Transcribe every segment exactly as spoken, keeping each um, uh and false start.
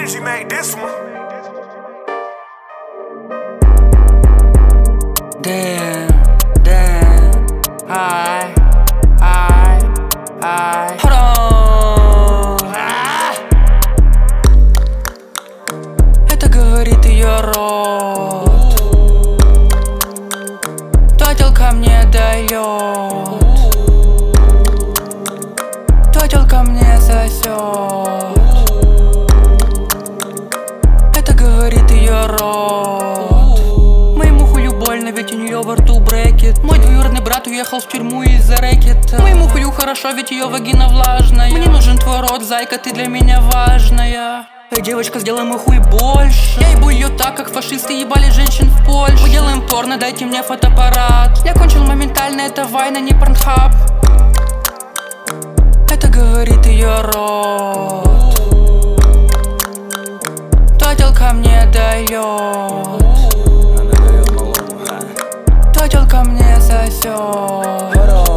Prodigy made this one. Damn, damn, I, I, I. Hold on. А! Это говорит ее рот. То телка мне дает, то телка мне сосет. Это говорит ее рот. Моему хую больно, ведь у нее во рту брекет. Мой двоюродный брат уехал в тюрьму из-за рэкета. Моему хую хорошо, ведь ее вагина влажная. Мне нужен твой рот, зайка, ты для меня важная. Эй, девочка, сделай мой хуй больше. Я ебу ее так, как фашисты ебали женщин в Польше. Мы делаем порно, дайте мне фотоаппарат. Я кончил моментально, это Вайна, не Порнхаб. Это говорит ее рот. То телка мне дает, то телка мне сосет.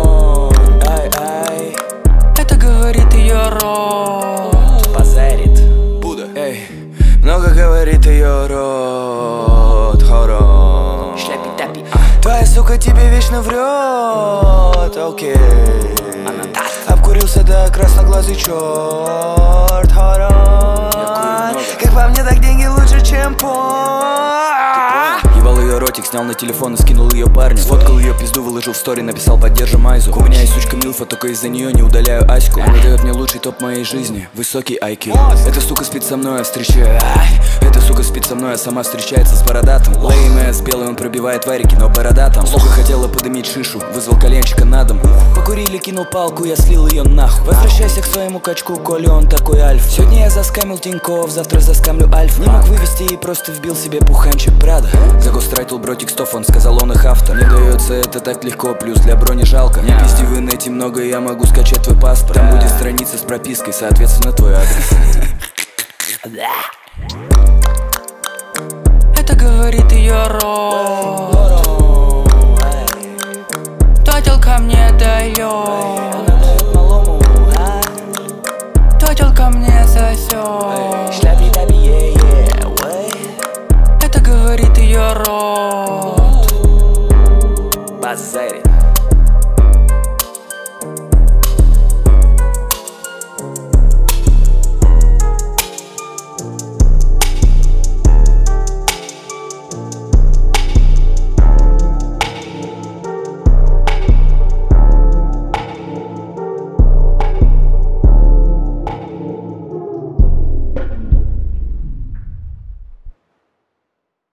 Это говорит ее рот. Позарит Будда. Эй, много говорит ее рот. Хорон. Шляпи-тапи. Твоя сука тебе вечно врет. Окей. Обкурился до красноглазый черт. Хорон. Как по мне, так деньги лучше, чем порн. Ебал ее ротик, снял на телефон и скинул ее парню. Сфоткал ее пизду, выложил в стори, написал поддержим Айзу. У меня есть сучка Милфа, только из-за нее не удаляю Аську. Она дает мне лучший топ моей жизни, высокий ай кью. Эта сука спит со мной, а встречаю. Эта сука спит со мной, а сама встречается с бородатым. Леймэ с белой, он пробивает варики, но бородатым. Сука хотела подымить шишу, вызвал коленчика на дом. Покурили, кинул палку, я слил ее нахуй. Возвращайся к своему качку, коли он такой альф. Сегодня я заскамил Тинькофф, завтра заскамлю Альф. Не мог вывести и просто вбил себе пуханчик Прада. За гостратил бротик стов, он сказал, он их автор. Не дается это так легко, плюс для брони жалко. Не пизди в инете много, я могу скачать твой паспорт. Там будет страница с пропиской, соответственно твой адрес. Это говорит ее рот. То телка мне дает, то телка мне сосет.